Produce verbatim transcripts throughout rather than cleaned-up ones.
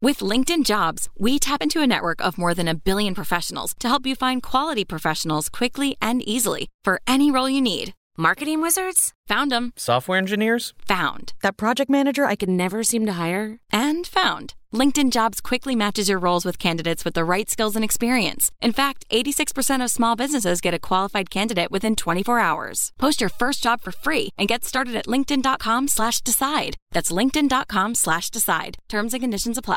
With LinkedIn Jobs, we tap into a network of more than a billion professionals to help you find quality professionals quickly and easily for any role you need. Marketing wizards? Found them. Software engineers? Found. That project manager I could never seem to hire? And found. LinkedIn Jobs quickly matches your roles with candidates with the right skills and experience. In fact, eighty-six percent of small businesses get a qualified candidate within twenty-four hours. Post your first job for free and get started at linkedin.com slash decide. That's linkedin.com slash decide. Terms and conditions apply.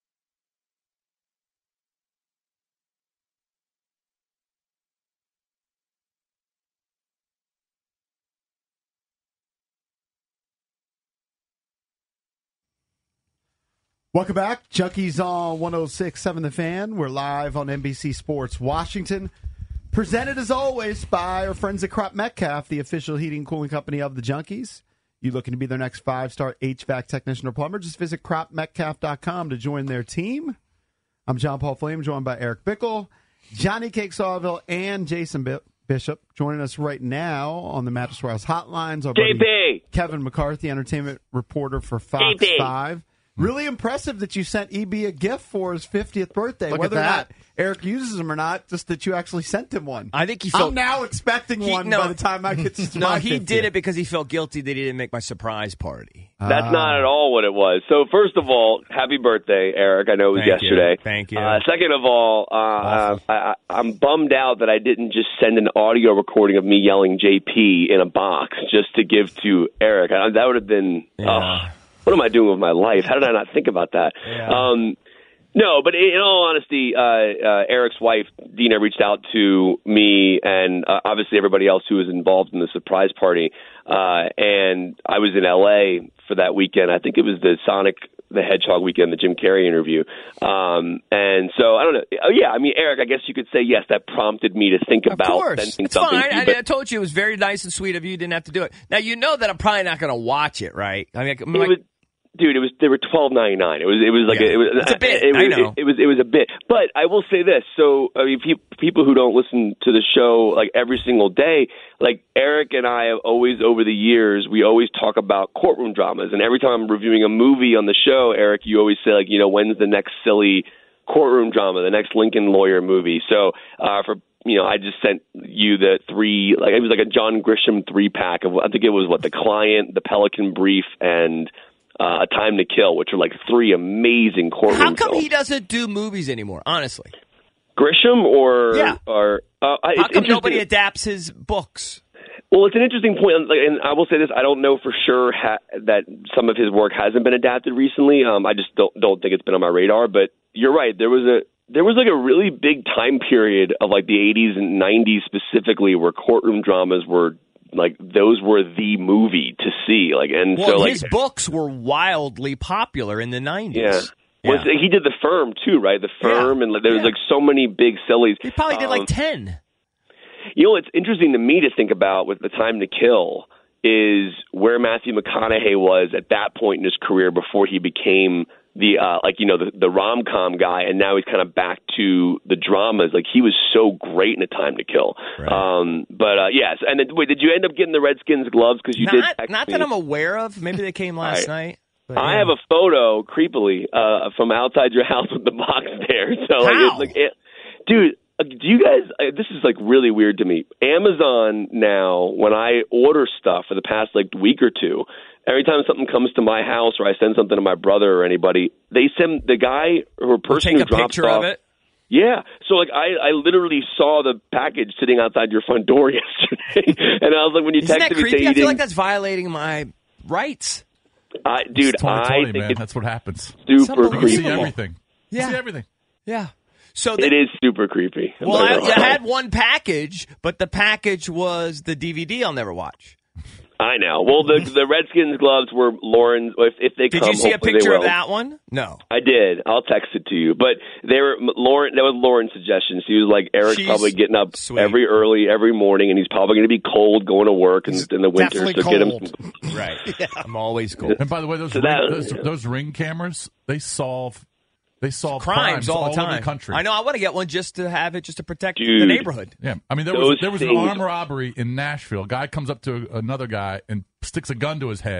Welcome back. Junkies on one oh six point seven The Fan. We're live on N B C Sports Washington. Presented, as always, by our friends at Crop Metcalf, the official heating and cooling company of the Junkies. You looking to be their next five-star H V A C technician or plumber? Just visit crop metcalf dot com to join their team. I'm John Paul Flame, joined by Eric Bickle, Johnny Cake Sawville, and Jason B- Bishop. Joining us right now on the Mattress Warehouse hotlines. Our J P. buddy Kevin McCarthy, entertainment reporter for Fox J P. five. Really impressive that you sent E B a gift for his fiftieth birthday. Look Whether at or that. not Eric uses them or not, just that you actually sent him one. I think he felt. I'm now expecting he, one no, by the time I get to No, my he fiftieth. did it because he felt guilty that he didn't make my surprise party. That's Ah. not at all what it was. So first of all, happy birthday, Eric. I know it was Thank you. yesterday. Thank you. Uh, second of all, uh, uh, I, I, I'm bummed out that I didn't just send an audio recording of me yelling J P in a box just to give to Eric. I, that would have been, Yeah. oh, what am I doing with my life? How did I not think about that? Yeah. Um, no, but in all honesty, uh, uh, Eric's wife, Dina, reached out to me and uh, obviously everybody else who was involved in the surprise party. Uh, and I was in L A for that weekend. I think it was the Sonic the Hedgehog weekend, the Jim Carrey interview. Um, and so, I don't know. Oh, yeah, I mean, Eric, I guess you could say, yes, that prompted me to think Of about course. sending It's something fine. to you. I, But I told you it was very nice and sweet of you. You didn't have to do it. Now, you know that I'm probably not going to watch it, right? I mean, I'm it like, was, dude, it was they were twelve ninety nine. It was it was like Yeah. a, it was It's a bit. It, I was, know. It, it was it was a bit. But I will say this. So I mean, pe- people who don't listen to the show like every single day, like Eric and I have always over the years, we always talk about courtroom dramas. And every time I'm reviewing a movie on the show, Eric, you always say like, you know, when's the next silly courtroom drama, the next Lincoln Lawyer movie. So uh, for you know, I just sent you the three, like it was like a John Grisham three pack of, I think it was what, The Client, The Pelican Brief, and uh, A Time to Kill, which are like three amazing courtroom how come films. he doesn't do movies anymore, honestly? Grisham or Yeah. or uh, I- How it's come interesting- nobody adapts his books? Well, it's an interesting point, like, and I will say this: I don't know for sure ha- that some of his work hasn't been adapted recently. Um, I just don't don't think it's been on my radar. But you're right; there was a there was like a really big time period of like the eighties and nineties specifically, where courtroom dramas were like those were the movie to see. Like, and Well, so like his books were wildly popular in the nineties. yeah. Yeah. Was, he did The Firm too, right? The Firm, Yeah. and like, there was Yeah. like so many big sillies. He probably did Um, like ten. You know, it's interesting to me to think about with The Time to Kill is where Matthew McConaughey was at that point in his career before he became the uh, like you know the, the rom-com guy, and now he's kind of back to the dramas. Like he was so great in A Time to Kill. Right. Um, but uh, yes, and then, wait, did you end up getting the Redskins gloves? Because you did. Not, text not me. that I'm aware of. Maybe they came last All right. night. But, I yeah. have a photo, creepily, uh, from outside your house with the box there. So, like, How? it's like, it, dude, uh, do you guys? Uh, this is like really weird to me. Amazon now, when I order stuff for the past like week or two, every time something comes to my house or I send something to my brother or anybody, they send the guy or person Take who a drops picture off. of it. Yeah, so like I, I literally saw the package sitting outside your front door yesterday, and I was like, when you Isn't texted that me creepy? saying I you feel like didn't, that's violating my rights. I, dude, It's twenty I twenty, think man. it's That's what happens. super unbelievable. You see creepy. everything. You Yeah. see everything. Yeah. So It the, is super creepy. I'm well, not I, gonna I lie. had one package, but the package was the D V D I'll never watch. I know. Well, the the Redskins gloves were Lauren's. If, if they Did come, you see a hopefully picture they of will. that one? No. I did. I'll text it to you. But they were Lauren. That was Lauren's suggestion. She was like, Eric's She's probably getting up sweet. every early every morning, and he's probably going to be cold going to work in, in the winter. Definitely So get him. cold. Right. I'm always cold. And by the way, those So ring, that- those, those ring cameras, they solve they solve Crimes, all the time. over the country. I know. I want to get one just to have it, just to protect the Dude. neighborhood. Yeah, I mean there was Those there was an things- armed robbery in Nashville. A guy comes up to another guy and sticks a gun to his head,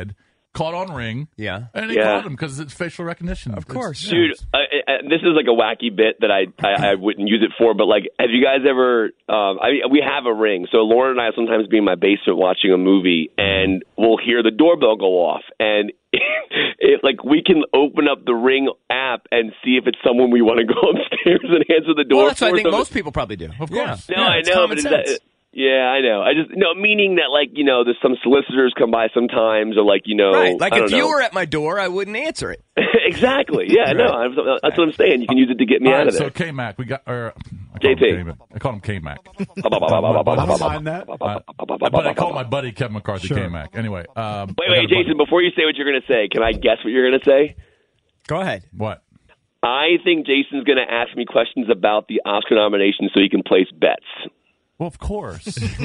caught on Ring. Yeah. And they Yeah. called him because it's facial recognition. Of course. It's- Dude, I, I, this is like a wacky bit that I, I I wouldn't use it for, but like, have you guys ever? Um, I we have a Ring, so Lauren and I sometimes be in my basement watching a movie, and we'll hear the doorbell go off, and it, like we can open up the Ring app and see if it's someone we want to go upstairs and answer the door. Well, that's what I for. think So- most people probably do. Of Yeah. course. No, Yeah, I it's know, common but is sense. that? Yeah, I know. I just no meaning that like you know, there's some solicitors come by sometimes, or like you know, Right. Like I if don't know. you were at my door, I wouldn't answer it. exactly. Yeah, no, I'm, that's what I'm saying. You can use it to get me All out right, of there. so K-Mac, we got, or I call J P. him K-Mac. I call him K-Mac. I don't mind that. Uh, but I call my buddy Kevin McCarthy Sure. K-Mac. Anyway. Um, Wait, I got wait, a buddy- Jason. Before you say what you're going to say, can I guess what you're going to say? Go ahead. What? I think Jason's going to ask me questions about the Oscar nomination so he can place bets. Well, of course. I just,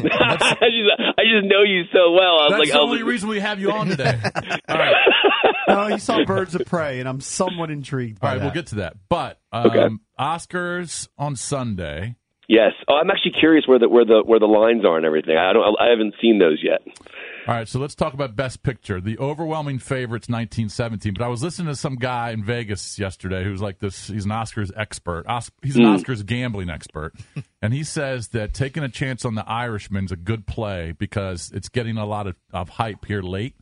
I just know you so well. I was That's like, the I was only like, reason we have you on today. All right. No, you saw Birds of Prey, and I'm somewhat intrigued by All right, that. we'll get to that. But um, Okay. Oscars on Sunday. yes. Oh, I'm actually curious where the where the where the lines are and everything. I don't. I haven't seen those yet. All right, so let's talk about Best Picture. The overwhelming favorite's nineteen seventeen, but I was listening to some guy in Vegas yesterday who's like this, he's an Oscars expert. Os- he's an Oscars gambling expert. And he says that Taking a Chance on the Irishman's a good play because it's getting a lot of, of hype here late.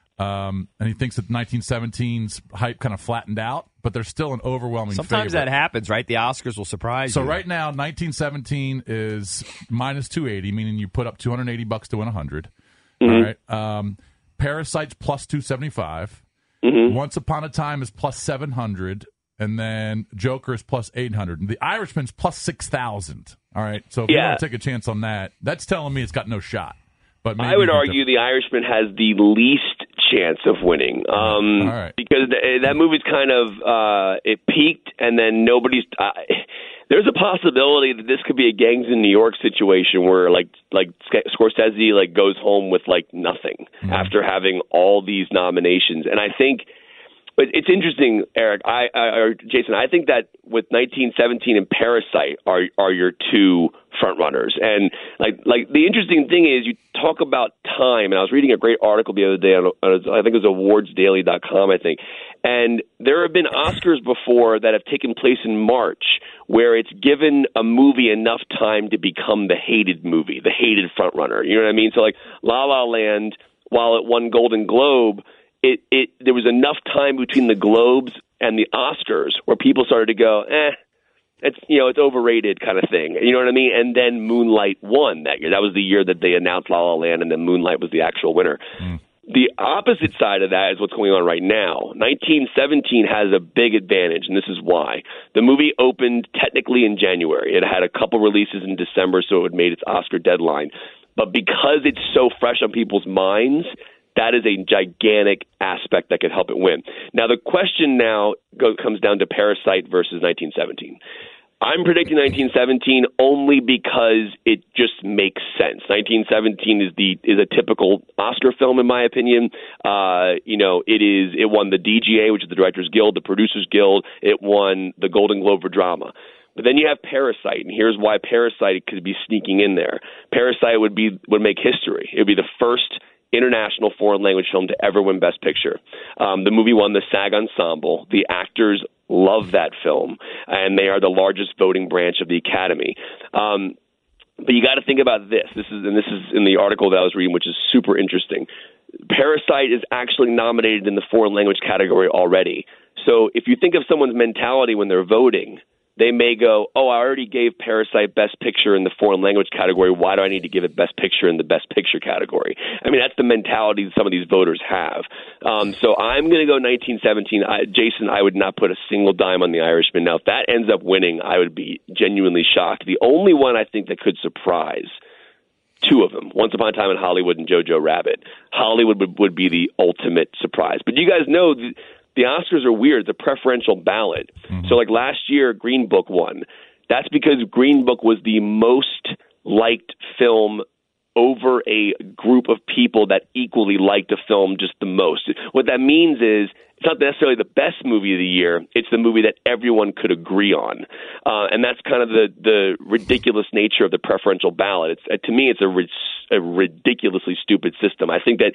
Um, and he thinks that nineteen seventeen's hype kind of flattened out, but there's still an overwhelming Sometimes favorite. that happens, right? The Oscars will surprise So you. right now, nineteen seventeen is minus two eighty, meaning you put up two hundred eighty bucks to win one hundred. Mm-hmm. All right. Um, Parasite's plus two seventy-five. Mm-hmm. Once Upon a Time is plus seven hundred. And then Joker is plus eight hundred. And the Irishman's plus six thousand. All right. So if you Yeah. want to take a chance on that, that's telling me it's got no shot. But maybe I would you can argue The Irishman has the least chance of winning, um, All right. because th- that movie's kind of uh, it peaked, and then nobody's. Uh, there's a possibility that this could be a Gangs in New York situation where, like, like Sc- Scorsese like goes home with like nothing Mm-hmm. after having all these nominations, and I think. But it's interesting, Eric, I, I, or Jason. I think that with nineteen seventeen and Parasite are are your two front runners, and like like the interesting thing is you talk about time. And I was reading a great article the other day on, on I think it was awards daily dot com, I think, and there have been Oscars before that have taken place in March where it's given a movie enough time to become the hated movie, the hated front runner. You know what I mean? So like La La Land, while it won Golden Globe. It, it there was enough time between the Globes and the Oscars where people started to go, eh, it's you know it's overrated kind of thing. You know what I mean? And then Moonlight won that year. That was the year that they announced La La Land, and then Moonlight was the actual winner. Mm. The opposite side of that is what's going on right now. nineteen seventeen has a big advantage, and this is why. The movie opened technically in January. It had a couple releases in December, so it made its Oscar deadline. But because it's so fresh on people's minds, that is a gigantic aspect that could help it win. Now, the question now go, comes down to Parasite versus nineteen seventeen. I'm predicting nineteen seventeen only because it just makes sense. nineteen seventeen is the is a typical Oscar film, in my opinion. Uh, you know, it is it won the D G A, which is the Directors Guild, the Producers Guild. It won the Golden Globe for drama. But then you have Parasite, and here's why Parasite could be sneaking in there. Parasite would be would make history. It would be the first international foreign language film to ever win Best Picture. Um, the movie won the SAG Ensemble. The actors love that film, and they are the largest voting branch of the Academy. Um, but you got to think about this. This is, and this is in the article that I was reading, which is super interesting. Parasite is actually nominated in the foreign language category already. So if you think of someone's mentality when they're voting, they may go, oh, I already gave Parasite Best Picture in the foreign language category. Why do I need to give it Best Picture in the Best Picture category? I mean, that's the mentality that some of these voters have. Um, so I'm going to go nineteen seventeen. I, Jason, I would not put a single dime on The Irishman. Now, if that ends up winning, I would be genuinely shocked. The only one I think that could surprise, two of them, Once Upon a Time in Hollywood and Jojo Rabbit. Hollywood would, would be the ultimate surprise. But you guys know the, the Oscars are weird. It's a preferential ballot. Mm-hmm. So like last year, Green Book won. That's because Green Book was the most liked film over a group of people that equally liked a film just the most. What that means is it's not necessarily the best movie of the year. It's the movie that everyone could agree on. Uh, and that's kind of the, the ridiculous nature of the preferential ballot. It's, uh, to me, it's a, ri- a ridiculously stupid system. I think that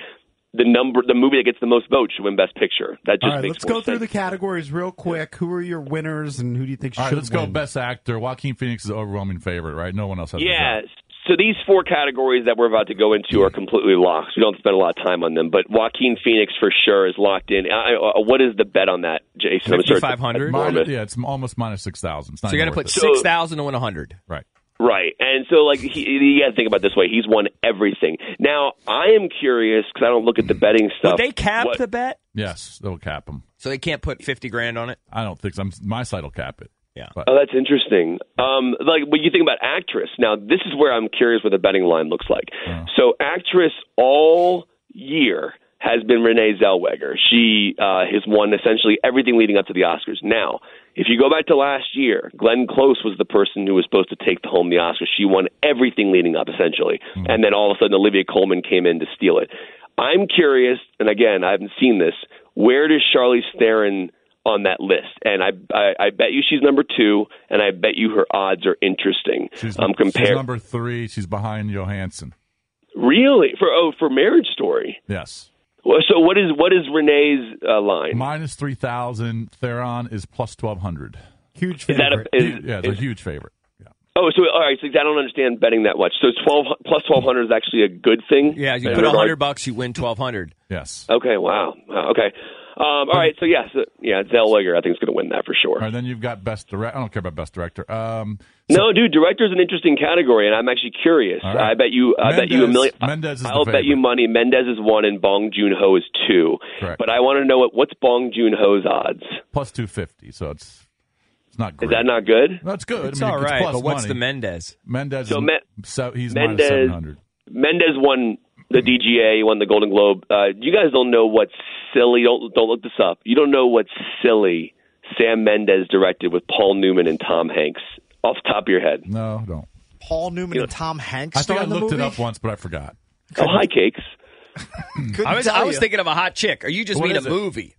the number, the movie that gets the most votes should win Best Picture. That just All right, makes let's more go through sense. the categories real quick. Who are your winners, and who do you think All should right, let's win? go Best Actor. Joaquin Phoenix is the overwhelming favorite, right? No one else has. Yeah. So these four categories that we're about to go into are completely locked. We don't spend a lot of time on them, but Joaquin Phoenix for sure is locked in. I, I, what is the bet on that, Jason? I'm sorry. fifty-five hundred? Minus, yeah, it's almost minus six thousand. So you got to put So- six thousand to win one hundred. Right. Right. And so, like, he, you got to think about it this way. He's won everything. Now, I am curious, because I don't look at the betting stuff. Would they cap what- the bet? Yes, they'll cap them. So they can't put fifty grand on it? I don't think so. I'm, my site will cap it. Yeah. But, Oh, that's interesting. Um, like when you think about actress, now this is where I'm curious what the betting line looks like. Uh. So actress all year has been Renee Zellweger. She uh, has won essentially everything leading up to the Oscars. Now, if you go back to last year, Glenn Close was the person who was supposed to take home the Oscars. She won everything leading up, essentially. Mm. And then all of a sudden, Olivia Colman came in to steal it. I'm curious, and again, I haven't seen this, where does Charlize Theron on that list? And I, I, I bet you she's number two, and I bet you her odds are interesting. she's, um, she's compared, number three. She's behind Johansson. Really? For oh, for Marriage Story? Yes. Well, so what is what is Renee's uh, line? Minus three thousand. Theron is plus twelve hundred. Huge Is that favorite. a, is, Yeah, it's a is- huge favorite. Yeah. oh, so all right. So I don't understand betting that much. So it's twelve plus twelve hundred is actually a good thing. Yeah, you In put a regard- hundred bucks, you win twelve hundred. Yes. Okay. Wow. wow okay. Um, all right. So yes, yeah, so, yeah, Zellweger I think is going to win that for sure. All right, then you've got best direct. I don't care about best director. Um, No, dude, director's an interesting category, and I'm actually curious. All right. I bet you, I bet you a Mendez- million. Mendez is the I'll bet you favorite. money. Mendez is one, and Bong Joon Ho is two. Correct. But I want to know what what's Bong Joon Ho's odds? plus two fifty. So it's it's not great. Is that not good? That's good. It's I mean, all right, plus but what's money. the Mendez? Mendez? So is, Me- so he's Mendez- minus seven hundred. Mendez won the D G A, he won the Golden Globe. Uh, you guys don't know what silly. Don't don't look this up. You don't know what silly Sam Mendes directed with Paul Newman and Tom Hanks off the top of your head. No, don't. Paul Newman and Tom Hanks I think star I in the looked movie? it up once, but I forgot. Oh, hi, Cakes. Couldn't I was tell I was you. thinking of a hot chick. Or you just What mean a is it? movie?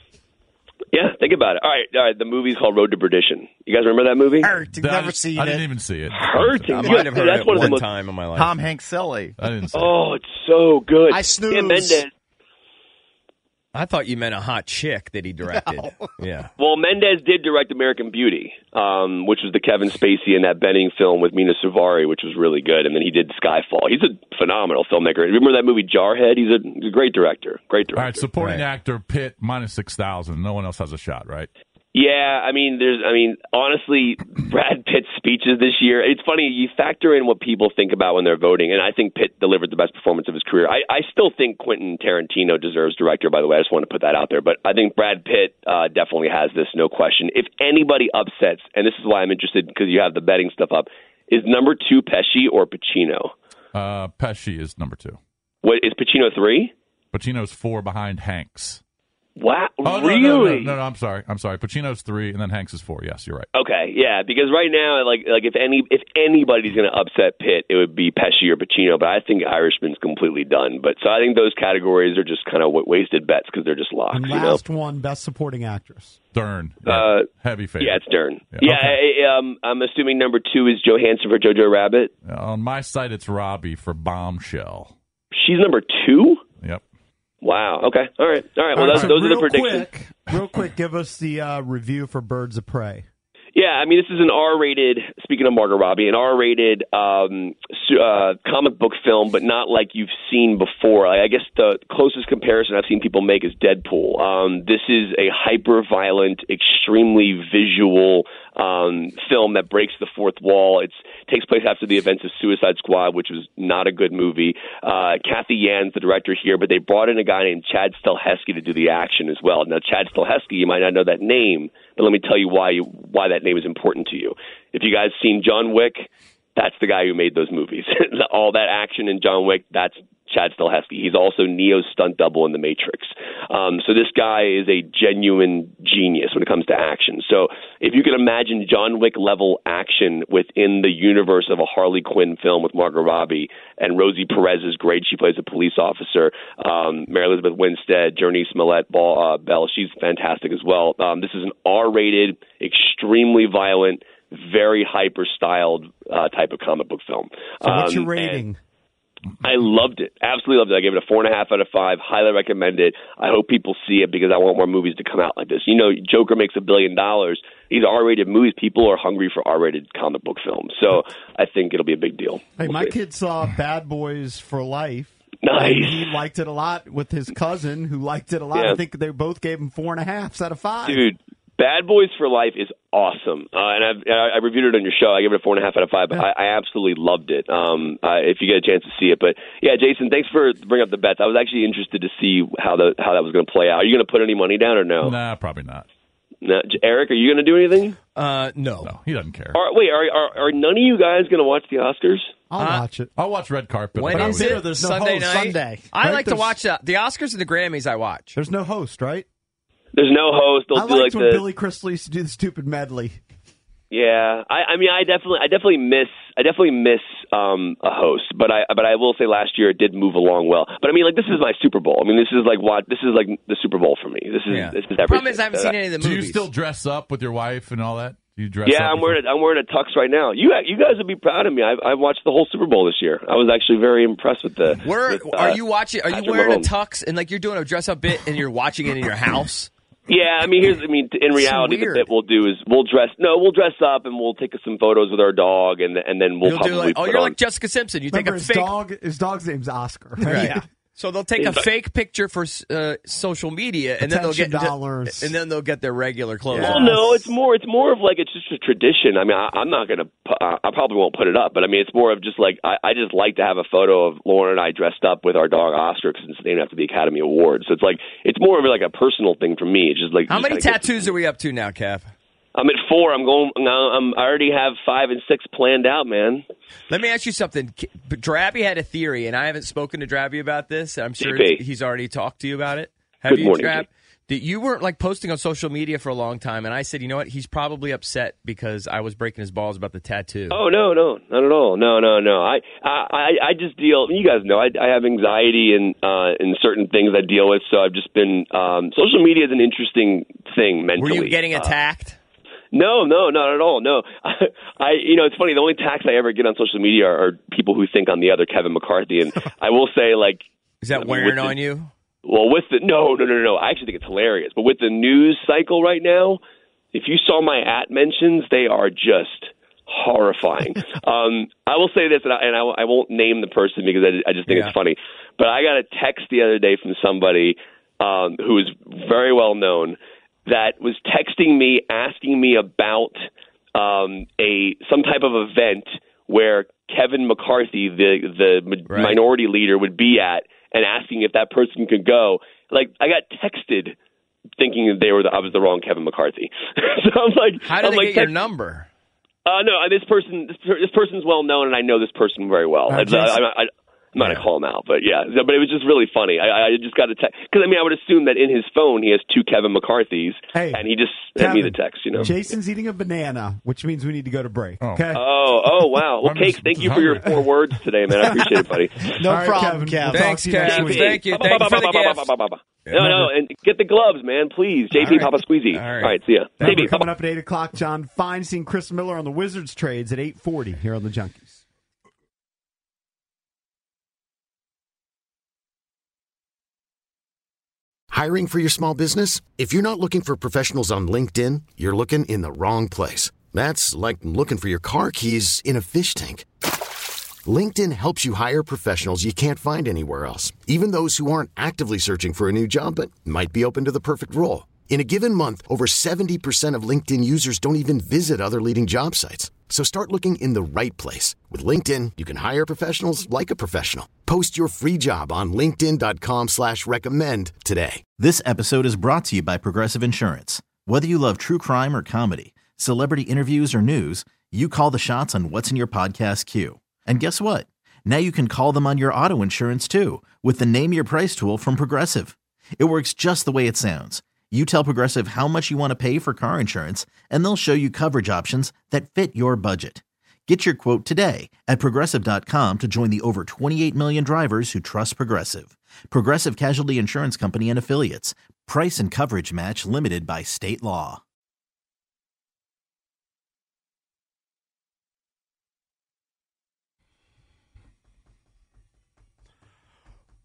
Yeah, think about it. All right, all right. The movie's called Road to Perdition. You guys remember that movie? Hurt. You've I never didn't- seen I it. didn't even see it. Hurting. I Yeah, might have heard that's it one of the one most- time in my life. Tom Hanks silly. I didn't see it. Oh, it's so good. I snooze. Sam Mendes. I thought you meant a hot chick that he directed. Yeah. Well, Mendes did direct American Beauty, um, which was the Kevin Spacey and that Benning film with Mina Suvari, which was really good. And then he did Skyfall. He's a phenomenal filmmaker. Remember that movie Jarhead? He's a, he's a great director. Great director. All right, supporting Right. actor Pitt minus six thousand. No one else has a shot, right? Yeah, I mean, there's, I mean, honestly, Brad Pitt's speeches this year. It's funny you factor in what people think about when they're voting, and I think Pitt delivered the best performance of his career. I, I still think Quentin Tarantino deserves director. By the way, I just want to put that out there. But I think Brad Pitt uh, definitely has this, no question. If anybody upsets, and this is why I'm interested because you have the betting stuff up, is number two Pesci or Pacino? Uh, Pesci is number two. What is Pacino three? Pacino's four behind Hanks. Wow, Oh, no, really? no, no, no, no, I'm sorry. I'm sorry. Pacino's three, and then Hanks is four. Yes, you're right. Okay, yeah, because right now, like, like if any, if anybody's going to upset Pitt, it would be Pesci or Pacino. But I think Irishman's completely done. But so I think those categories are just kind of wasted bets because they're just locked. And You know? last one, Best Supporting Actress. Dern. Uh, Heavy favorite. Yeah, it's Dern. Yeah, Yeah, okay. I, um, I'm assuming number two is Johansson for Jojo Rabbit. On my site, it's Robbie for Bombshell. She's number two. Yep. Wow. Okay. All right. All right. Well, All right, those, so those are the real predictions. Quick, real quick, give us the uh, review for Birds of Prey. Yeah, I mean, this is an R-rated, speaking of Margot Robbie, an R-rated um, su- uh, comic book film, but not like you've seen before. I, I guess the closest comparison I've seen people make is Deadpool. Um, this is a hyper-violent, extremely visual um, film that breaks the fourth wall. It takes place after the events of Suicide Squad, which was not a good movie. Uh, Kathy Yan's the director here, but they brought in a guy named Chad Stahelski to do the action as well. Now, Chad Stahelski, you might not know that name, but let me tell you why you, why that name is important to you. If you guys seen John Wick, that's the guy who made those movies. All that action in John Wick, that's Chad Stahelski. He's also Neo's stunt double in The Matrix. Um, so this guy is a genuine genius when it comes to action. So if you can imagine John Wick level action within the universe of a Harley Quinn film with Margot Robbie, and Rosie Perez is great. She plays a police officer. Um, Mary Elizabeth Winstead, Journey Smollett Ball, uh, Bell, she's fantastic as well. Um, this is an R-rated, extremely violent, very hyper-styled uh, type of comic book film. So what's your Um, rating? and- I loved it. Absolutely loved it. I gave it a four and a half out of five. Highly recommend it. I hope people see it because I want more movies to come out like this. You know, Joker makes a billion dollars. These R-rated movies, people are hungry for R-rated comic book films. So I think it'll be a big deal. Hey, We'll my see. kid saw Bad Boys for Life. Nice. And he liked it a lot with his cousin who liked it a lot. Yeah. I think they both gave him four and a half out of five. Dude, Bad Boys for Life is awesome, uh, and I've I I reviewed it on your show. I gave it a four and a half out of five. But I, I absolutely loved it. Um, uh, if you get a chance to see it, but yeah, Jason, thanks for bringing up the bets. I was actually interested to see how the how that was going to play out. Are you going to put any money down or no? Nah, probably not. No, J- Eric, are you going to do anything? Uh, no. No, he doesn't care. Are, wait, are, are are none of you guys going to watch the Oscars? I'll Uh, watch it. I'll watch Red Carpet. When but I is would- it? there's no Sunday host. night? Sunday. I Right? like to There's- watch uh, the Oscars and the Grammys. I watch. There's no host, right? There's no host. They'll I do liked like when the Billy Crystal used to do the stupid medley. yeah. I, I mean, I definitely, I definitely miss, I definitely miss um, a host. But I, but I will say, last year it did move along well. But I mean, like this is my Super Bowl. I mean, this is like what this is like the Super Bowl for me. This is Yeah. this is The everything. problem is I haven't seen any of the Do movies. you still dress up with your wife and all that? Do you dress Yeah, up I'm wearing a, I'm wearing a tux right now. You you guys would be proud of me. I've, I've watched the whole Super Bowl this year. I was actually very impressed with the. Where with, uh, are you watching? Are you Patrick wearing Mahomes. a tux and like you're doing a dress up bit and you're watching it in your house? Yeah, I mean, here's I mean, in reality, the weird. bit we'll do is we'll dress. No, we'll dress up and we'll take some photos with our dog, and and then we'll You'll probably do like, oh, put you're on. like Jessica Simpson. You Remember take a his fake. dog? His dog's name's Oscar. Right? Right. Yeah. So they'll take a It's like- fake picture for uh, social media, and then they'll get Attention dollars. and then they'll get their regular clothes. Yeah. Well, on. no, it's more. It's more of like it's just a tradition. I mean, I, I'm not gonna. Uh, I probably won't put it up, but I mean, it's more of just like I, I just like to have a photo of Lauren and I dressed up with our dog Oscar because it's named after the Academy Award. So it's like it's more of like a personal thing for me. It's just like How just many kinda gets- tattoos are we up to now, Cap? I'm at four. I'm going. Now I'm. I already have five and six planned out, man. Let me ask you something. K- Drabby had a theory, and I haven't spoken to Drabby about this. I'm sure J P. he's already talked to you about it. Have Good you, morning, Drab? J P. That you weren't like posting on social media for a long time, and I said, you know what? He's probably upset because I was breaking his balls about the tattoo. Oh no, no, not at all. No, no, no. I, I, I just deal. You guys know I, I have anxiety and uh, in certain things I deal with. So I've just been. Um, social media is an interesting thing mentally. Were you getting Uh, attacked? No, no, not at all. No, I, you know, it's funny. The only attacks I ever get on social media are, are people who think I'm the other Kevin McCarthy, and I will say, like, Is that I mean, wearing with the- on you? well, with the no, no, no, no. I actually think it's hilarious. But with the news cycle right now, if you saw my at mentions, they are just horrifying. um, I will say this, and, I, and I, I won't name the person because I, I just think Yeah. it's funny. But I got a text the other day from somebody um, who is very well known that was texting me, asking me about um, a some type of event where Kevin McCarthy, the the mi- Right. minority leader, would be at, and asking if that person could go. Like, I got texted thinking that they were the, I was the wrong Kevin McCarthy. So I'm like, How did I'm they like, get your text- number? Uh, no, this person, this, per- this person's well known, and I know this person very well. Uh, I, Jason- I, I, I'm not gonna call him out, but yeah. So- But it was just really funny. I, I just got a text because I mean I would assume that in his phone he has two Kevin McCarthys, Hey, and he just sent me the Kevin, text. You know. Jason's eating a banana, which means we need to go to break. Oh. Okay. Oh, oh wow. Well, I'm Cakes, just thank you for your hungry. four words today, man. I appreciate it, buddy. No All right, problem, Kevin. Kev. We'll talk Thanks, to you next Kev. week. Thank you. Thank you for the gift. No, no, and get the gloves, man, please. J P, All right. Papa Squeezy. All right. All right, see ya. Thank J P, you. Coming up at eight o'clock, John Feinstein, Chris Miller on the Wizards trades at eight forty here on the Junkies. Hiring for your small business? If you're not looking for professionals on LinkedIn, you're looking in the wrong place. That's like looking for your car keys in a fish tank. LinkedIn helps you hire professionals you can't find anywhere else, even those who aren't actively searching for a new job but might be open to the perfect role. In a given month, over seventy percent of LinkedIn users don't even visit other leading job sites. So start looking in the right place. With LinkedIn, you can hire professionals like a professional. Post your free job on linkedin.com slash recommend today. This episode is brought to you by Progressive Insurance. Whether you love true crime or comedy, celebrity interviews or news, you call the shots on what's in your podcast queue. And guess what? Now you can call them on your auto insurance too with the Name Your Price tool from Progressive. It works just the way it sounds. You tell Progressive how much you want to pay for car insurance, and they'll show you coverage options that fit your budget. Get your quote today at Progressive dot com to join the over twenty-eight million drivers who trust Progressive. Progressive Casualty Insurance Company and Affiliates. Price and coverage match limited by state law.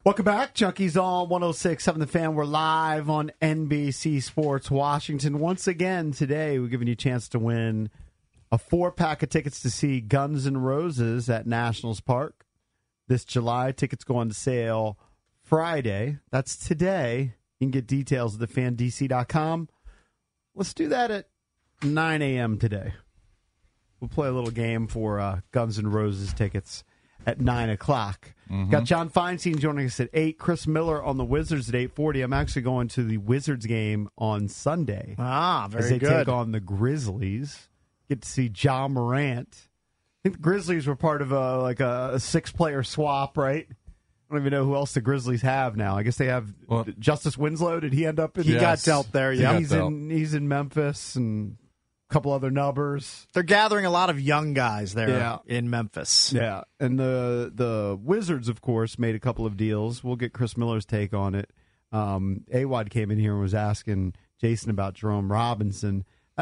Welcome back. Junkies on one oh six point seven The Fan. We're live on N B C Sports Washington. Once again, today we're giving you a chance to win a four-pack of tickets to see Guns N' Roses at Nationals Park this July. Tickets go on sale Friday. That's today. You can get details at the fan d c dot com. Let's do that at nine a.m. today. We'll play a little game for uh, Guns N' Roses tickets at nine o'clock. Mm-hmm. Got John Feinstein joining us at eight. Chris Miller on the Wizards at eight forty. I'm actually going to the Wizards game on Sunday. Ah, very as they good. take on the Grizzlies. Get to see Ja Morant. I think the Grizzlies were part of a like a, a six-player swap, right? I don't even know who else the Grizzlies have now. I guess they have well, Justice Winslow. Did he end up in? He yes. got dealt there. Yeah, he's in. He's in Memphis and a couple other nubbers. They're gathering a lot of young guys there yeah. in Memphis. Yeah, and the the Wizards, of course, made a couple of deals. We'll get Chris Miller's take on it. Um, A W O D came in here and was asking Jason about Jerome Robinson. Uh,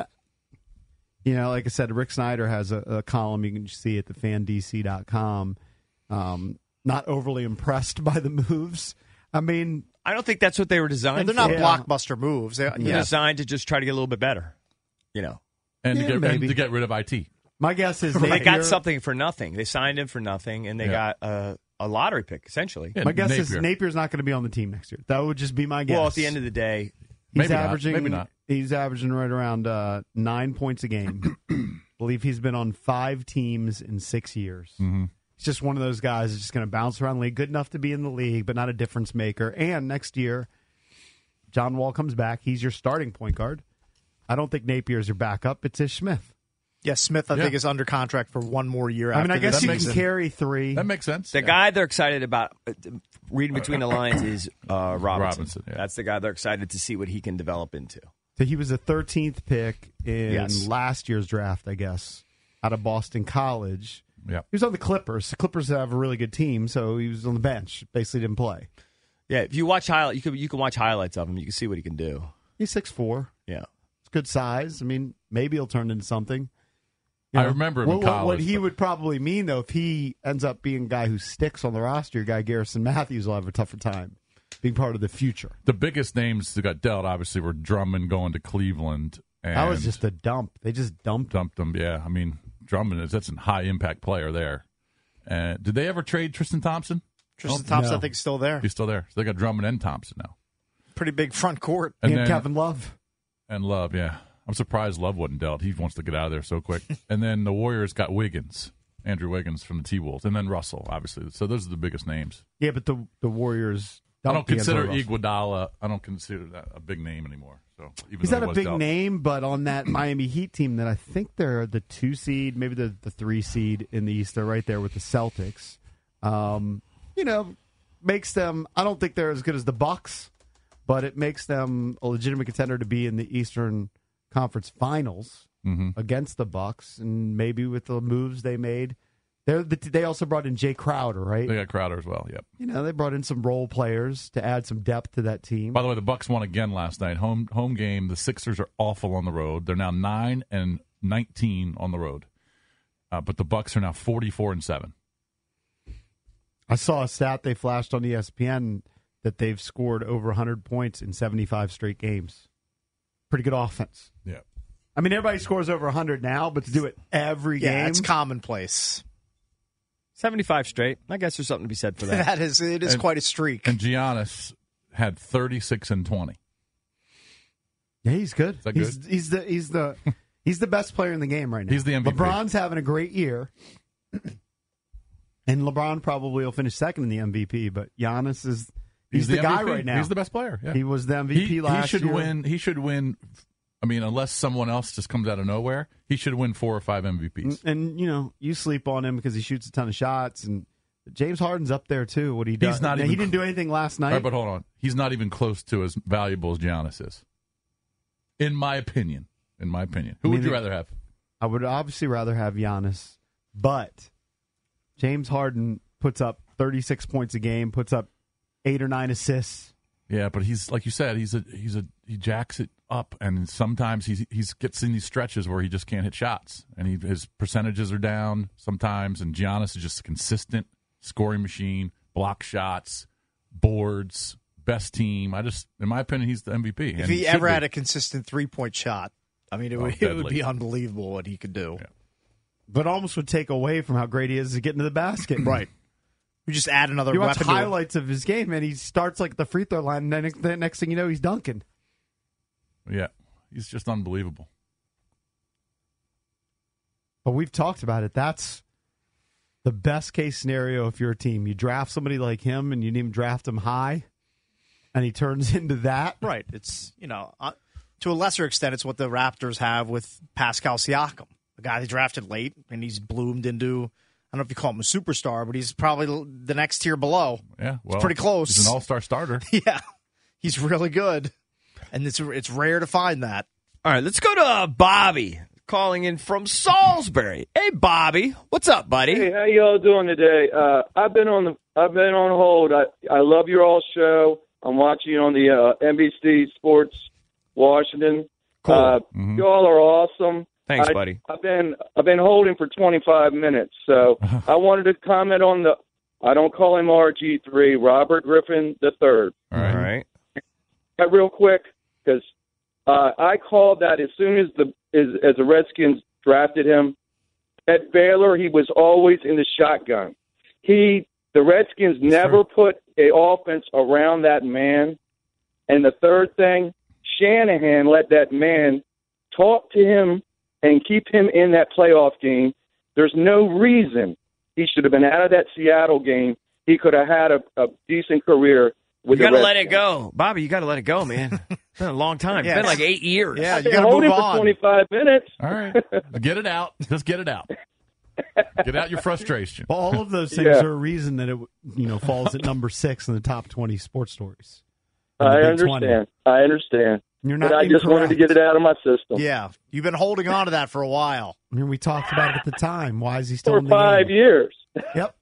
you know, like I said, Rick Snyder has a, a column you can see at the fan d c dot com. Um, not overly impressed by the moves. I mean, I don't think that's what they were designed. They're not for. blockbuster moves. They, They're yeah. designed to just try to get a little bit better. You know. And, Yeah, to get, maybe. and to get rid of I T. My guess is They Napier, got something for nothing. They signed him for nothing, and they Yeah. got a, a lottery pick, essentially. Yeah, My guess is Napier. Napier's not going to be on the team next year. That would just be my guess. Well, at the end of the day, he's Maybe not. averaging. Maybe not. He's averaging right around uh, nine points a game. I believe he's been on five teams in six years. Mm-hmm. He's just one of those guys that's just going to bounce around the league, good enough to be in the league, but not a difference maker. And next year, John Wall comes back. He's your starting point guard. I don't think Napier's your backup. It's Ish Smith. Yeah, Smith, I Yeah. think, is under contract for one more year. I mean, I after guess this you can season. carry three. That makes sense. the Yeah. guy they're excited about, uh, reading between the lines, is uh, Robinson. Robinson, yeah. That's the guy they're excited to see what he can develop into. So he was a thirteenth pick in Yes. last year's draft, I guess, out of Boston College. Yeah. He was on the Clippers. The Clippers have a really good team, so he was on the bench. Basically didn't play. Yeah, if you watch highlight, you can you can watch highlights of him. You can see what he can do. He's six foot four. Yeah. It's good size. I mean, maybe he'll turn into something. I remember him in what, what- college, What he but- would probably mean, though, if he ends up being a guy who sticks on the roster, guy Garrison Matthews will have a tougher time being part of the future. The biggest names that got dealt, obviously, were Drummond going to Cleveland. And That was just a dump. They just dumped him. dumped him. Yeah, I mean, Drummond is that's a high impact player there. And did they ever trade Tristan Thompson? Tristan Oh, Thompson, no. I think, is still there. He's still there. So they got Drummond and Thompson now. Pretty big front court. And, And then- Kevin Love. And Love, yeah. I'm surprised Love wasn't dealt. He wants to get out of there so quick. And then the Warriors got Wiggins, Andrew Wiggins from the T-Wolves, and then Russell, obviously. So those are the biggest names. Yeah, but the the Warriors. I don't dumped consider D'Angelo Russell. Iguodala. I don't consider that a big name anymore. So even He's though not he a was big dealt. name, but on that Miami Heat team that I think they're the two seed, maybe the, the three seed in the East. They're right there with the Celtics. Um, you know, makes them. I don't think they're as good as the Bucks, but it makes them a legitimate contender to be in the Eastern Conference Finals Mm-hmm. against the Bucks, and maybe with the moves they made. They they also brought in Jay Crowder, right? They got Crowder as well, yep. You know, they brought in some role players to add some depth to that team. By the way, the Bucks won again last night. Home home game. The Sixers are awful on the road. They're now nine and nineteen on the road. Uh, but the Bucks are now forty-four and seven. I saw a stat they flashed on E S P N that they've scored over one hundred points in seventy-five straight games. Pretty good offense. Yeah. I mean, everybody scores over one hundred now, but to do it every Yeah, game. it's commonplace. seventy-five straight. I guess there's something to be said for that. That is, it is And- quite a streak. And Giannis had thirty-six and twenty. Yeah, he's good. Is that he's, good? he's the he's the he's the best player in the game right now. He's the M V P. LeBron's having a great year, and LeBron probably will finish second in the M V P. But Giannis is he's, the, guy M V P. right now. He's the best player. Yeah. He was the M V P he, last he should year. win. He should win. I mean, unless someone else just comes out of nowhere, he should win four or five M V Ps. And you know, you sleep on him because he shoots a ton of shots, and James Harden's up there too. What he does, not Now, even he didn't do anything last night. All right, but hold on, he's not even close to as valuable as Giannis is, in my opinion. In my opinion, who I mean, would you the- rather have? I would obviously rather have Giannis, but James Harden puts up thirty-six points a game, puts up eight or nine assists. Yeah, but he's like you said, he's a he's a he jacks it up, and sometimes he he's gets in these stretches where he just can't hit shots, and he, his percentages are down sometimes. And Giannis is just a consistent scoring machine, block shots, boards, best team. I just, in my opinion, he's the M V P. If he ever had a consistent three-point shot, I mean, it, Oh, would, it deadly. would be unbelievable what he could do. Yeah. But almost would take away from how great he is at getting to the basket. Right. You just add another You watch weapon to it. highlights of his game, and he starts like the free throw line, and then the next thing you know, he's dunking. Yeah, he's just unbelievable. But we've talked about it. That's the best case scenario if you're a team. You draft somebody like him, and you didn't even draft him high, and he turns into that. Right. It's, you know, uh, to a lesser extent, it's what the Raptors have with Pascal Siakam, a guy they drafted late, and he's bloomed into, I don't know if you call him a superstar, but he's probably the next tier below. Yeah, well, it's pretty close. He's an all-star starter. Yeah, he's really good, and it's it's rare to find that. All right, let's go to uh, Bobby calling in from Salisbury. Hey, Bobby, what's up, buddy? Hey, how y'all doing today? Uh, I've been on the I've been on hold. I I love your all show. I'm watching you on the uh, N B C Sports Washington. Cool. Uh, Mhm. Y'all are awesome. Thanks, I, buddy. I've been I've been holding for twenty-five minutes, so I wanted to comment on the. I don't call him R G three, Robert Griffin the third. All right. All right. Uh, real quick, because uh, I called that as soon as the as, as the Redskins drafted him. At Baylor, he was always in the shotgun. He the Redskins never put a offense around that man. And the third thing, Shanahan let that man talk to him and keep him in that playoff game. There's no reason he should have been out of that Seattle game. He could have had a, a decent career with You the got to let it Redskins. go. Bobby, you got to let it go, man. It's been a long time. It's Yeah. been like eight years. Yeah, I've you been got to holding move for on. twenty-five minutes. All right. Get it out. Just get it out. Get out your frustration. Well, all of those things Yeah. are a reason that it you know falls at number six in the top twenty sports stories. in the I Big understand. twenty. I understand. You're not But I just wanted to incorrect. get it out of my system. Yeah, you've been holding on to that for a while. I mean, we talked about it at the time. Why is he still For in the five game? years. Yep.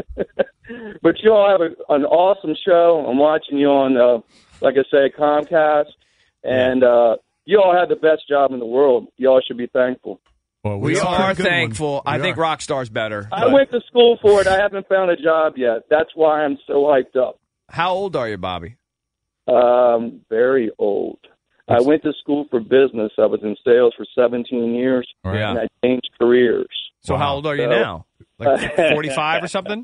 But you all have a, an awesome show. I'm watching you on, uh, like I say, Comcast. And uh, you all have the best job in the world. You all should be thankful. Well, We are are a good thankful. I We think are. Rockstar's better. I but- went to school for it. I haven't found a job yet. That's why I'm so hyped up. How old are you, Bobby? Um, very old. I went to school for business. I was in sales for seventeen years, All right. Yeah. and I changed careers. So Wow. how old are you So- now? Like forty-five or something?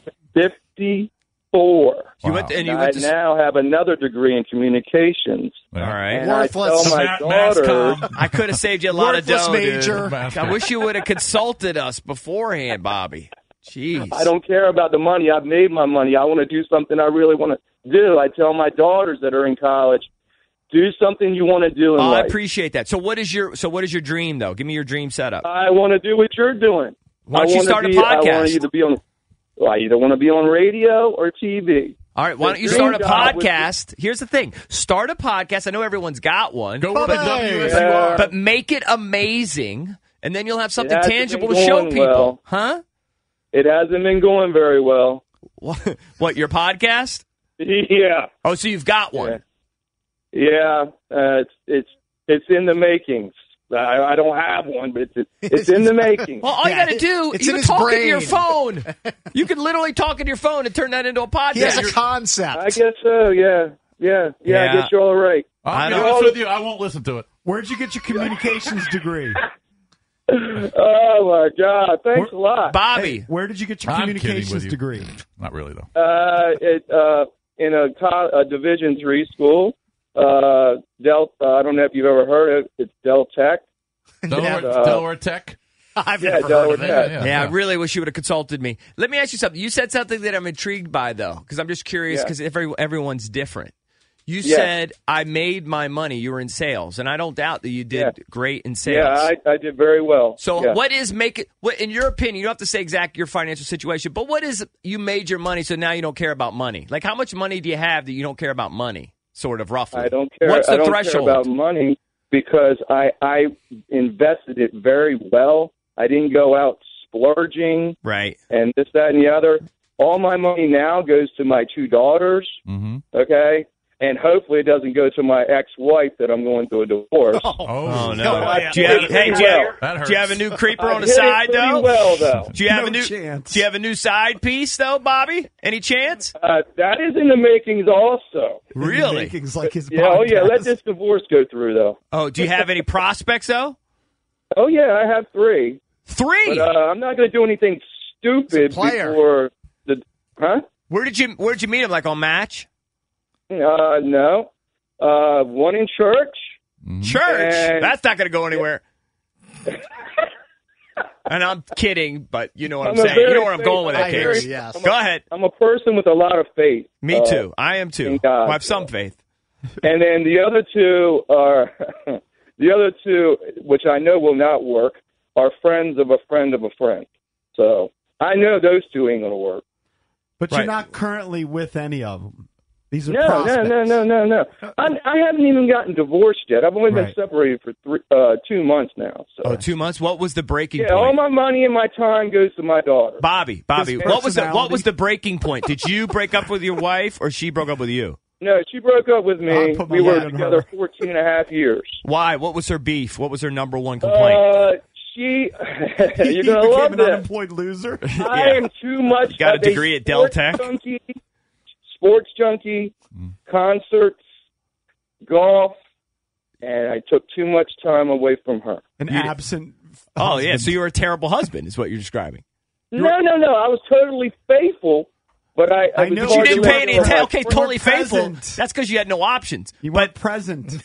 fifty-four. You Wow. went to, and you I went to now have another degree in communications. All right. And I Worthless. tell my Matt daughter, Mascom. I could have saved you a lot Worthless of dough, major. dude. I wish you would have consulted us beforehand, Bobby. Jeez. I don't care about the money. I've made my money. I want to do something I really want to do. I tell my daughters that are in college, do something you want to do in Oh, I life. appreciate that. So what is your so what is your dream though? Give me your dream setup. I want to do what you're doing. Why don't I you wanna start a be- I want podcast? to either be on. Well, I either want to be on radio or T V. All right, why don't you The start a dream job would be- podcast? Here's the thing. Start a podcast. I know everyone's got one. Go with the Bye-bye. W S U R. But make it amazing, and then you'll have something hasn't tangible been to show going people. well. Huh? It hasn't been going very well. What, what, your podcast? Yeah, Oh, so you've got one. yeah. Uh, it's it's it's in the makings. I, I don't have one, but it's it's in the making. Well, all you Yeah, got to do it's is in you his talk into your brain. phone. You can literally talk into your phone and turn that into a podcast. He has a You're- concept. I guess so. Yeah, yeah, yeah. Yeah. I guess you're all right. I'll be I honest don't- with you. I won't listen to it. Where'd you get your communications degree? Oh my God! Thanks a lot. Bobby. Hey, where did you get your I'm kidding communications with you. degree? Not really, though. Uh, it uh in a, co- a Division three school. Uh, Del. Uh, I don't know if you've ever heard of it. It's Del Tech. Delaware, Uh, Delaware Tech. I've Yeah, never heard Delaware of it. Tech. Yeah, I really wish you would have consulted me. Let me ask you something. You said something that I'm intrigued by, though, because I'm just curious, Yeah. because every, everyone's different. You Yeah. said, I made my money. You were in sales, and I don't doubt that you did Yeah. great in sales. Yeah, I, I did very well. So yeah. what is make it, what, in your opinion, you don't have to say exact your financial situation, but what is you made your money so now you don't care about money? Like how much money do you have that you don't care about money, sort of roughly? I don't care. What's the I don't threshold? care about money because I I invested it very well. I didn't go out splurging Right. and this, that, and the other. All my money now goes to my two daughters. Mm-hmm. Okay, and hopefully it doesn't go to my ex-wife that I'm going through a divorce. Oh, Oh, no. Oh, yeah. Do you have, hey, do you have, That hurts. do you have a new creeper I on the hit it side, pretty though? well, though. Do you have No a new chance. Do you have a new side piece, though, Bobby? Any chance? Uh, that is in the makings also. Really? Makings like his Yeah, oh yeah, podcast. let this divorce go through, though. Oh, do you have any prospects, though? Oh, yeah, I have three. Three. But uh, I'm not going to do anything stupid He's a player. before the... Huh? Where did you Where did you meet him? Like on Match? Uh, no. Uh, one in church. Church. And- That's not going to go anywhere. And I'm kidding, but you know what I'm, I'm a saying. You very know where I'm going with that, I hear Case. you, yes. Go ahead. I'm a person with a lot of faith. Me Uh, too. I am too. in God. I have some faith. And then the other two are... the other two, which I know will not work, are friends of a friend of a friend. So I know those two ain't going to work. But Right. you're not currently with any of them. These are No, no, prospects. no, no, no, no. I, I haven't even gotten divorced yet. I've only been Right. separated for three, uh, two months now. So. Oh, two months. What was the breaking yeah, point? all my money and my time goes to my daughter. Bobby, Bobby, His what was the what personality. was the breaking point? Did you break up with your wife, or she broke up with you? No, she broke up with me. I'll put my We were hand on together her. fourteen and a half years. Why? What was her beef? What was her number one complaint? Uh, she, He you're going to became love an this. unemployed loser. I Yeah. am too much Got a of degree at Dell sports Tech? Junkie, sports junkie, Mm. concerts, golf, and I took too much time away from her. An You- absent. Oh yeah, husband. so you were a terrible husband, is what you're describing. No, no, no. I was totally faithful, but I, I, I was know But you hard to didn't let pay any go. attention. Okay, You totally weren't faithful. present. That's because you had no options. You but weren't present.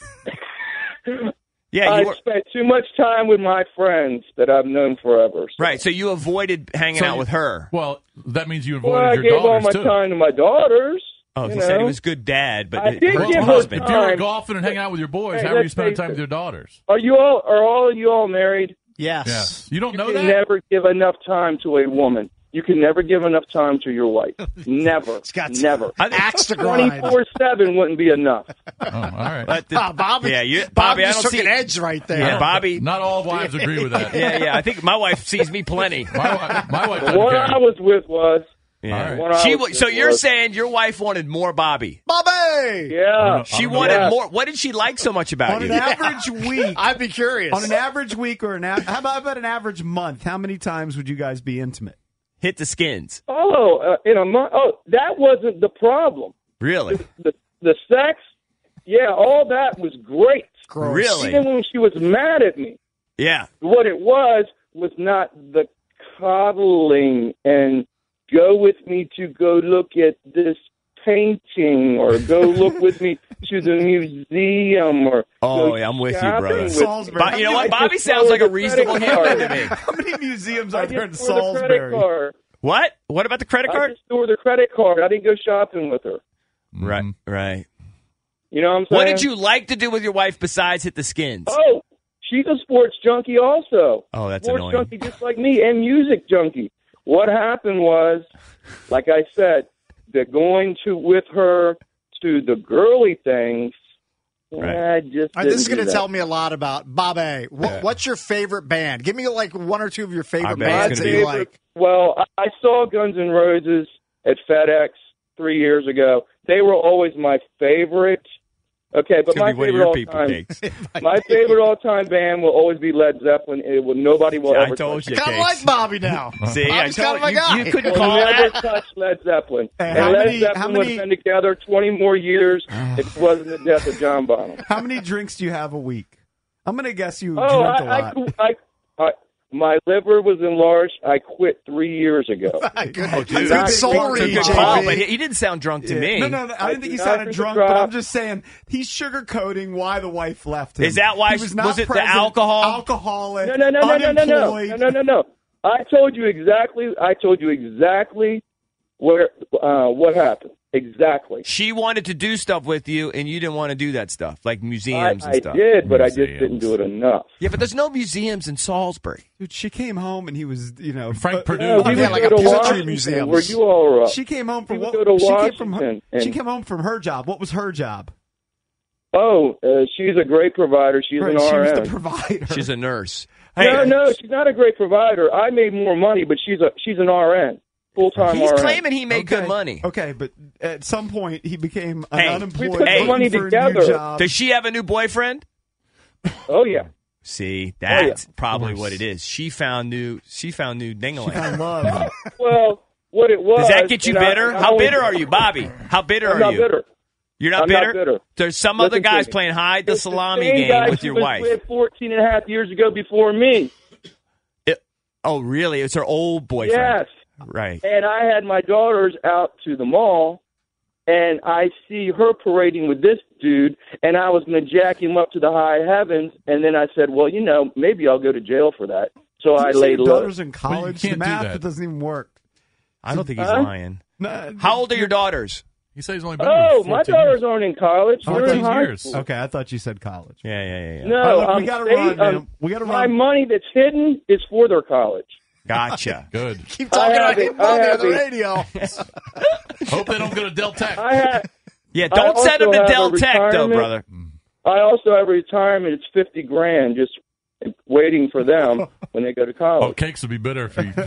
yeah, I you were spent too much time with my friends that I've known forever. So. right. So you avoided hanging So out you- with her. Well, that means you Well, I avoided gave your all daughters, my too. time to my daughters. Oh, you he said he know. was good dad, but I her did give her husband. If you were time. golfing and hanging out with your boys, Hey, how were you let's spending face time it. with your daughters? Are you all? Are all of you all married? Yes. Yes. You don't know You that? can never give enough time to a woman. You can never give enough time to your wife. Never. It's got never. I think- axe to grind. twenty-four seven wouldn't be enough. Oh, all right. But the- Ah, Bobby, yeah, you, Bobby Bobby, I just don't took see an edge right there. Yeah, Bobby. Not all wives agree with that. Yeah, yeah. I think my wife sees me plenty. My, wi- my wife The doesn't one care. I was with was. Yeah. All right. One I She. was wa- So with you're was- saying your wife wanted more Bobby? Bobby! Yeah. She don't know. wanted Yeah. more. What did she like so much about On you? an average week, I'd be curious. on an average week or an a- how about, how about an average month? How many times would you guys be intimate? Hit the skins. Oh, uh, in a month. Oh, that wasn't the problem. Really? The the sex. Yeah, all that was great. Gross. Really? Even when she was mad at me, Yeah. what it was was not the coddling and go with me to go look at this painting or go look with me to the museum or Oh, go yeah, I'm with you, shopping brother. with Salisbury. me. Bo- you know I what? Bobby just sounds throw like a the reasonable credit human card. to me. How many museums I are there in just threw the credit Salisbury? card. What? What about the credit I card? just threw her the credit card. I didn't go shopping with her. Right. Right. You know what I'm saying? What did you like to do with your wife besides hit the skins? Oh, she's a sports junkie also. Oh, that's sports annoying. junkie just like me and music junkie. What happened was, like I said, that going to with her to the girly things, Right. I just All right, didn't this is do going to that. tell me a lot about Bobby. What, What's your favorite band? Give me like one or two of your I favorite bet bands it's that gonna you be- like. Well, I, I saw Guns N' Roses at FedEx three years ago. They were always my favorite. Okay, but It's my gonna be one of favorite your all people time, cakes. my favorite all time band will always be Led Zeppelin. It will nobody will I ever told touch you, it. Kind of Cakes. like Bobby now. See, I Bobby's told kind of my you, guy. you couldn't Will call never that. touch Led Zeppelin. Hey, and how Led many- Zeppelin how would many- have been together twenty more years if it wasn't the death of John Bonham. How many drinks do you have a week? I'm going to guess you Oh, drink a I, lot. I, I, I, my liver was enlarged. I quit three years ago. Good, Oh, dude. good soul It's a read, good J call, B. but he, he didn't sound drunk to Yeah. me. No, no, no. I I didn't think he do not sounded drink drunk, the but drop. I'm just saying he's sugarcoating why the wife left him. Is that why- He was, not was it the present, alcohol? Alcoholic. No, no, no, no, no, no, no, unemployed. no, no, no, no. I told you exactly. I told you exactly where uh, what happened. Exactly. She wanted to do stuff with you, and you didn't want to do that stuff, like I, museums and I stuff. did, but I just Museums. didn't do it enough. Yeah, but there's no museums in Salisbury. Dude, she came home and he was, you know, Frank uh, Purdue. Yeah, we yeah, would like go a to poetry Washington, museums. where you all were up. She came home from We would what? go to she came from her. Washington and- She came home from her job. What was her job? Oh, uh, she's a great provider. She's Right, an she R was N. the provider. She's a nurse. no, no, she's not a great provider. I made more money, but she's a she's an R N. full time. He's R N. claiming he made Okay. good money. Okay, but at some point he became an Hey, unemployed. we put the looking money for a new together. job. Does she have a new boyfriend? Oh yeah. See, that's Oh, yeah. probably what it is. She found new. She found new dingaling. Found love. Well, what it was. Does that get you and I- bitter? I How only- bitter are you, Bobby? How bitter I'm are not you? bitter. You're not I'm bitter? not bitter. There's some Listen other to guys me. playing hide the It's salami same game guy with she your was wife. with fourteen and a half years ago before me. It- oh, really? It's her old boyfriend. Yes. Right. And I had my daughters out to the mall, and I see her parading with this dude, and I was going to jack him up to the high heavens, and then I said, well, you know, maybe I'll go to jail for that. So I Did you say laid your low. daughters in college. can't the do math that. it doesn't even work. I don't think he's Huh? lying. No, How old are your daughters? He says he's only been Oh, here my fourteen daughters years. aren't in college. They're in fourteen high years. school. Okay, I thought you said college. Yeah, yeah, yeah. yeah. No, All right, look, we I'm gotta saying, run, man. um, We gotta my run. money that's hidden is for their college. Gotcha. Good. Keep talking I have about it. him I on have the it. radio. Hope they don't go to Del Tech. I have. Yeah, I don't send him also to have Del a Tech, though, retirement. brother. I also have a retirement. It's fifty grand, just waiting for them when they go to Oh, college. Cakes would be bitter if he. All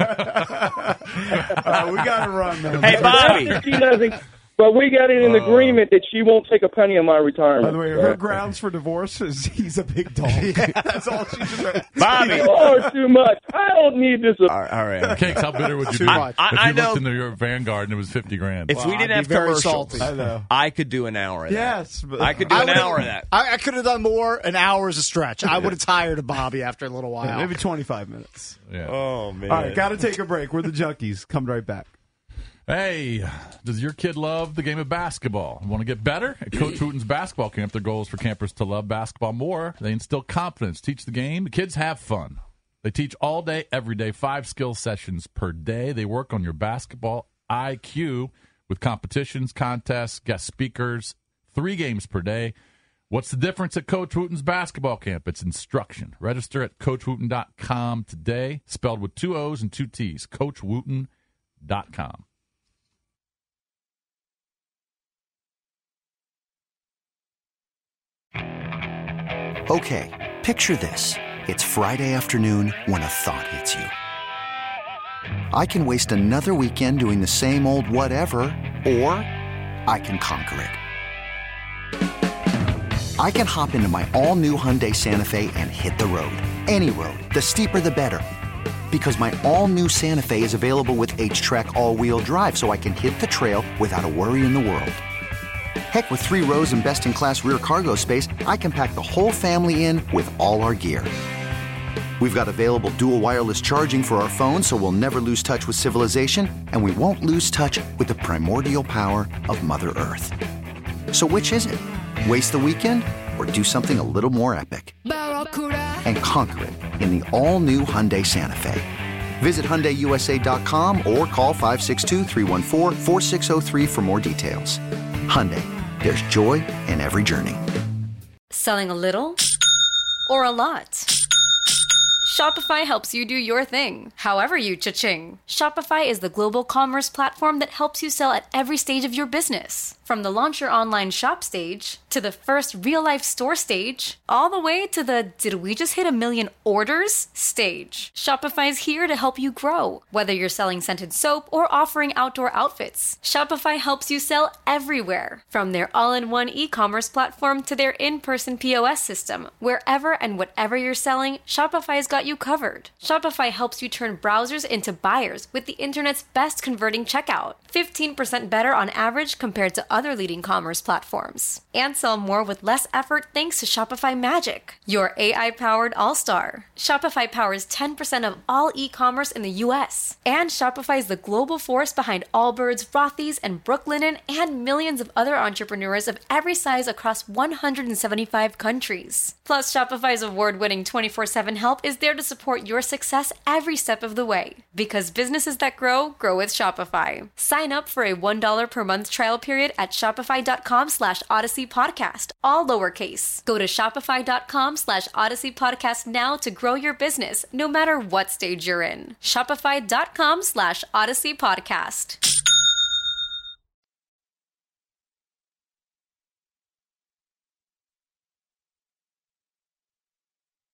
right, we gotta run, man. Hey, Bobby. She doesn't. But we got in an agreement that she won't take a penny of my retirement. By the way, her grounds for divorce is he's a big dog. That's all she deserves. Bobby. Oh, too much. I don't need this. All right. All right. Cakes, how bitter would you Too be much. if I- I you know- looked into your Vanguard and it was fifty grand? If Well, we didn't I'd have be very commercials, salty. I know. I could do an hour of that. Yes, but I could do I an would've- hour of that. I, I could have done more. An hour is a stretch. I would have tired of Bobby after a little while. maybe twenty-five minutes. Yeah. Oh, man. All right, got to take a break. We're the Junkies. Come right back. Hey, does your kid love the game of basketball? Want to get better? At Coach Wooten's basketball camp, their goal is for campers to love basketball more. They instill confidence, teach the game. The kids have fun. They teach all day, every day, five skill sessions per day. They work on your basketball I Q with competitions, contests, guest speakers, three games per day. What's the difference at Coach Wooten's basketball camp? It's instruction. Register at coach wooten dot com today, spelled with two O's and two T's, coach wooten dot com. Okay, picture this. It's Friday afternoon when a thought hits you. I can waste another weekend doing the same old whatever, or I can conquer it. I can hop into my all-new Hyundai Santa Fe and hit the road. Any road. The steeper, the better. Because my all-new Santa Fe is available with H-Track all-wheel drive, so I can hit the trail without a worry in the world. Heck, with three rows and best-in-class rear cargo space, I can pack the whole family in with all our gear. We've got available dual wireless charging for our phones, so we'll never lose touch with civilization, and we won't lose touch with the primordial power of Mother Earth. So which is it? Waste the weekend or do something a little more epic? And conquer it in the all-new Hyundai Santa Fe. Visit Hyundai U S A dot com or call five six two, three one four, four six zero three for more details. Hyundai, there's joy in every journey. Selling a little or a lot? Shopify helps you do your thing, however you cha-ching. Shopify is the global commerce platform that helps you sell at every stage of your business. From the launch your online shop stage, to the first real-life store stage, all the way to the did we just hit a million orders stage. Shopify's here to help you grow. Whether you're selling scented soap or offering outdoor outfits, Shopify helps you sell everywhere. From their all-in-one e-commerce platform to their in-person P O S system, wherever and whatever you're selling, Shopify's got you covered. Shopify helps you turn browsers into buyers with the internet's best converting checkout. fifteen percent better on average compared to other leading commerce platforms. And sell more with less effort thanks to Shopify Magic, your A I-powered all-star. Shopify powers ten percent of all e-commerce in the U S. And Shopify is the global force behind Allbirds, Rothy's, and Brooklinen, and millions of other entrepreneurs of every size across one hundred seventy-five countries. Plus, Shopify's award-winning twenty-four seven help is there to support your success every step of the way. Because businesses that grow, grow with Shopify. Sign up for a one dollar per month trial period at shopify.com slash Odyssey Podcast, all lowercase. Go to shopify.com slash Odyssey Podcast now to grow your business, no matter what stage you're in. Shopify.com slash Odyssey Podcast.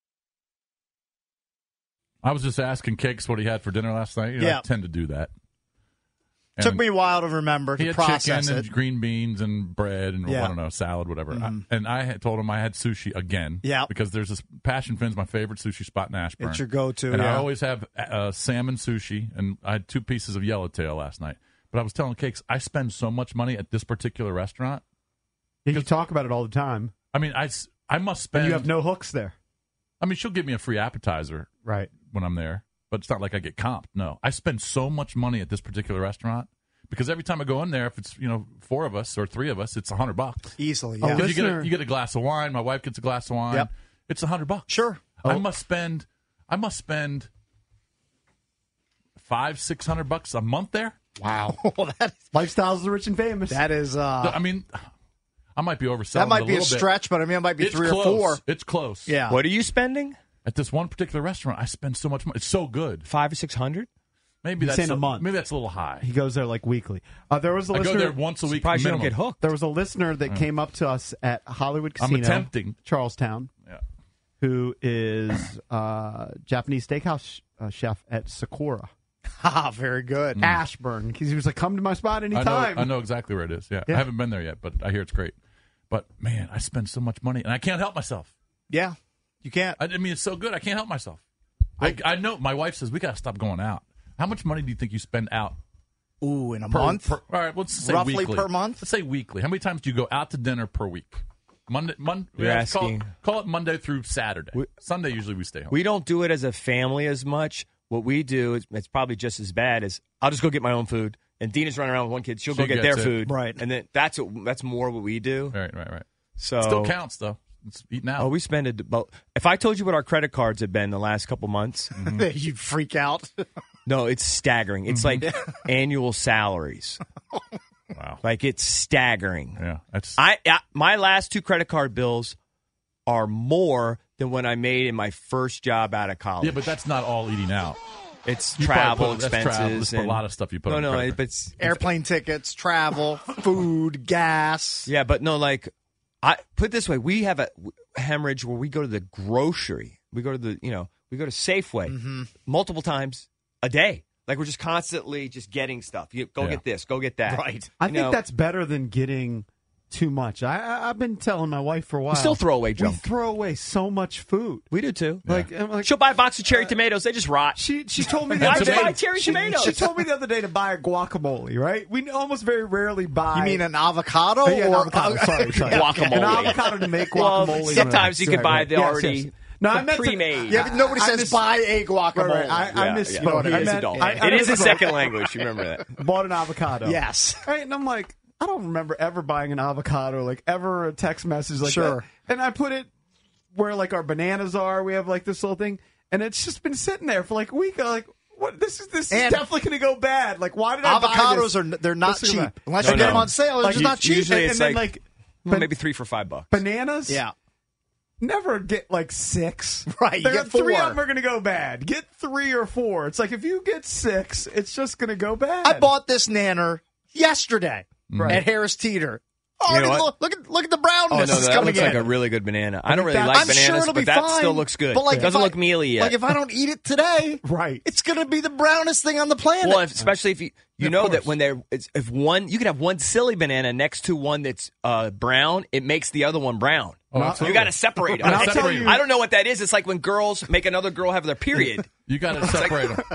I was just asking Cakes what he had for dinner last night. You know, Yeah. I tend to do that. And Took me a while to remember he to had process chicken it. and green beans and bread and Yeah. I don't know, salad, whatever. Mhm. I, and I had told him I had sushi again. Yeah. Because there's this Passion Fin's my favorite sushi spot in Ashburn. It's your go-to, And I yeah. always have uh, salmon sushi, and I had two pieces of yellowtail last night. But I was telling Cakes, I spend so much money at this particular restaurant. You talk about it all the time. I mean, I, s- I must spend. And you have no hooks there. I mean, she'll give me a free appetizer right when I'm there, but it's not like I get comped. No, I spend so much money at this particular restaurant because every time I go in there, if it's you know four of us or three of us, it's a hundred bucks Easily, Oh, yeah. Because you get a, you get a glass of wine. My wife gets a glass of wine. Yep. It's a hundred bucks. Sure. I Oh. must spend. I must spend five, six hundred bucks a month there. Wow. well, that, Lifestyles of the rich and famous. that is, uh, I mean, I might be overselling. that might it be a little bit. stretch, but I mean, it might be It's three close. or four. It's close. Yeah. What are you spending? At this one particular restaurant, I spend so much money. It's so good. Five or six hundred? Maybe He's that's saying a a, month. Maybe that's a little high. He goes there like weekly. Uh, there was a I listener. go there once a week. Surprised you don't minimum. get hooked. There was a listener that came up to us at Hollywood I'm Casino, attempting. Charlestown, Yeah. who is uh, Japanese steakhouse uh, chef at Sakura, Ha, very good. Ashburn. Because he was like, "Come to my spot I know, anytime." I know exactly where it is. Yeah. Yeah. I haven't been there yet, but I hear it's great. But man, I spend so much money and I can't help myself. Yeah. You can't. I, I mean, it's so good. I can't help myself. I, I know my wife says we got to stop going out. How much money do you think you spend out Ooh, in a per month? per- all right, let's say Roughly weekly. per month? Let's say weekly. How many times do you go out to dinner per week? Monday, Monday. You're asking- Call, call it Monday through Saturday. Sunday usually we stay home. We don't do it as a family as much. What we do is it's probably just as bad as I'll just go get my own food, and Dina's running around with one kid. She'll She go get their gets it. food, Right. And then that's what, that's more what we do. right, right, right. So It still counts though. It's eating out. Oh, we spend it about. If I told you what our credit cards have been the last couple months, You'd freak out. no, it's staggering. It's like annual salaries. Wow. Like it's staggering. Yeah, that's I, I my last two credit card bills are more than when I made in my first job out of college. yeah, but that's not all eating out. It's You travel probably put- that's expenses. travel. That's a and- lot of stuff you put No, on no, credit it, card. but it's, Airplane tickets, travel, food, gas. yeah, but no, like I put it this way: we have a hemorrhage where we go to the grocery, we go to the, you know, we go to Safeway Mm-hmm. multiple times a day. Like we're just constantly just getting stuff. You go Yeah. get this, go get that. Right. I You think know, that's better than getting too much. I, I I've been telling my wife for a while. still throw away We junk. throw away so much food. we do too. Like, I'm like She'll buy a box of cherry tomatoes; they just rot. She she told me the Why other would you day. buy cherry she, tomatoes? she told me the other day to buy a guacamole. Right? We almost very rarely buy. You mean an avocado? Oh, yeah, an or avocado. Sorry, sorry. Guacamole. An avocado to make Well, guacamole. sometimes you can buy the Yes, already yes. No, I meant to- pre-made. Yeah, but nobody I says miss- buy a guacamole. Right, right. I, I Yeah, misspoke. yeah. I It is meant- adult. I- I It is a misspoke. second language. You remember that? Bought an avocado. Yes. Right, and I'm like, I don't remember ever buying an avocado, like ever a text message like Sure. that. And I put it where like our bananas are. We have like this little thing, and it's just been sitting there for like a week. I'm like, what? This is this is And definitely going to go bad. Like, why did I buy Avocados this? are n- they're not This is cheap bad. unless No, you get no. them on sale. They're Like, just not cheap. usually and, it's and then like- like Well, ban- maybe three for five bucks. bananas. Yeah. Never get like six. Right, you There- get Three four. of them are going to go bad. Get three or four. It's like if you get six, it's just going to go bad. I bought this nanner yesterday Right. at Harris Teeter. Oh, You know look, what? look at look at the Oh brownness no, that's that coming looks in. like a really good banana. I don't really that- like I'm bananas, sure it'll be but that fine, still looks good. But like, it doesn't if I- look mealy yet. Like if I don't eat it today, Right. it's going to be the brownest thing on the planet. Well, if, especially if you you Of know course. that when they're it's, if one you could have one silly banana next to one that's uh, brown, it makes the other one brown. Oh, absolutely. You got to separate them. And I'll tell you- I don't know what that is. It's like when girls make another girl have their period. You got to separate them.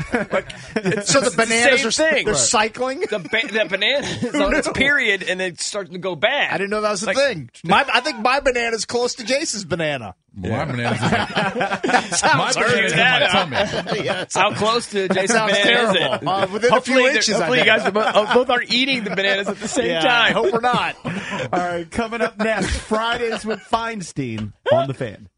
so the bananas same are thing. they're Right. cycling. The, ba- the banana is on its period and then it's starting to go bad. I didn't know that was a Like- thing. My, I think my banana's close to Jason's banana. Well, my bananas in my, my Sounds bananas in my that tummy. Yes. How close to Jason's sounds banana is terrible. it? Uh, within a hopefully, few they're- inches, I hopefully you think. guys are both, oh, both aren't eating the bananas at the same Yeah, time. I hope we're not. All right, coming up next, Fridays with Feinstein on the Fan.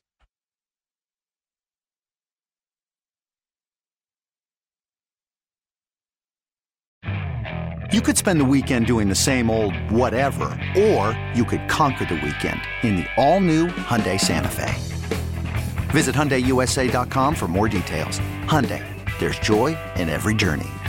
You could spend the weekend doing the same old whatever, or you could conquer the weekend in the all-new Hyundai Santa Fe. Visit Hyundai U S A dot com for more details. Hyundai, there's joy in every journey.